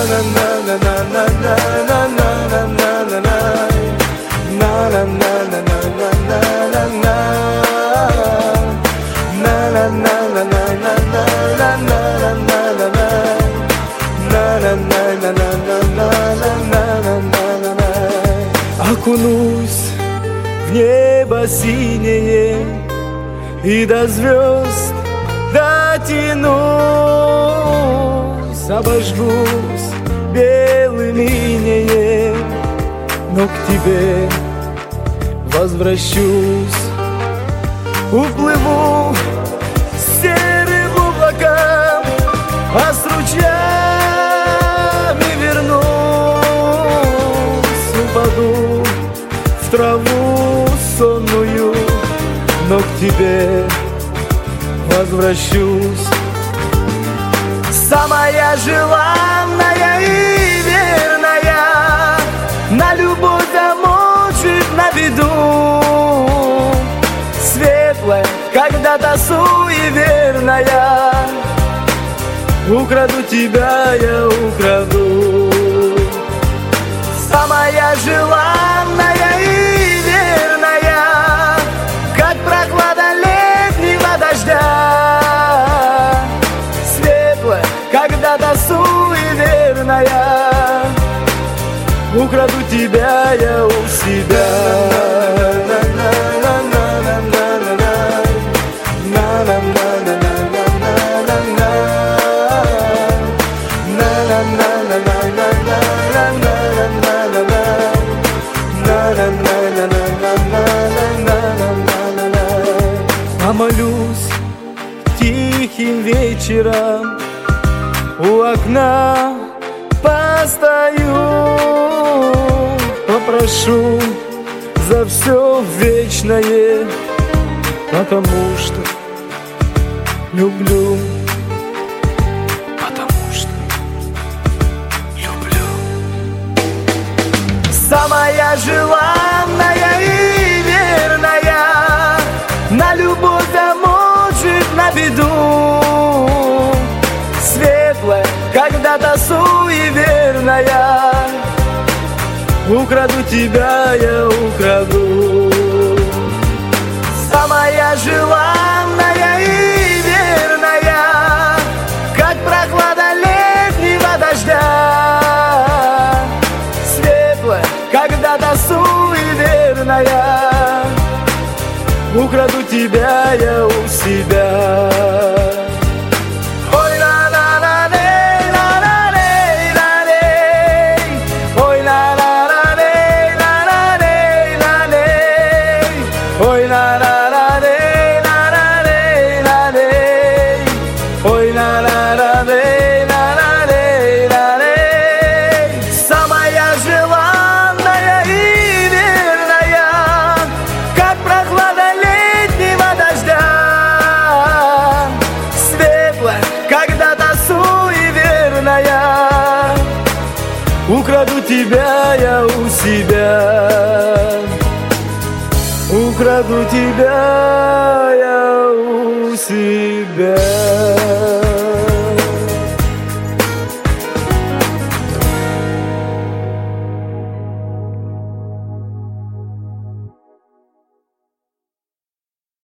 Окунусь в небо синее и до звезд дотянусь, обожгусь белым инеем, но к тебе возвращусь. Уплыву с серым облаком, а с ручьями вернусь. Упаду в траву сонную, но к тебе возвращусь. Самая желанная и верная, на любовь замочит на беду. Светлая, когда-то суеверная, украду тебя, я украду. Самая желанная и верная, как прохлада летнего дождя. Светлая, когда-то суеверная, украду тебя, я у себя. Помолюсь тихим вечером, у окна постою, попрошу за все вечное, потому что люблю. Потому что люблю. Самая желанная и верная, на любовь замочит на беду. Светлая, когда-то суеверная, украду тебя, я украду. Самая желанная и верная, как прохлада летнего дождя. Светлая, когда-то суеверная, украду тебя, я у себя. Ой, ла ла ла лей, ла ла лей, ла лей. Ой, ла ла ла лей, ла ла лей, ла лей. Ой, ла ла ла лей, ла ла лей, ла лей. Ой, ла ла ла лей, ла ла лей, ла лей. Самая желанная и верная, как прохлада летнего дождя. Светлая, когда-то суеверная, украду тебя, я у себя. Украду тебя, я у себя.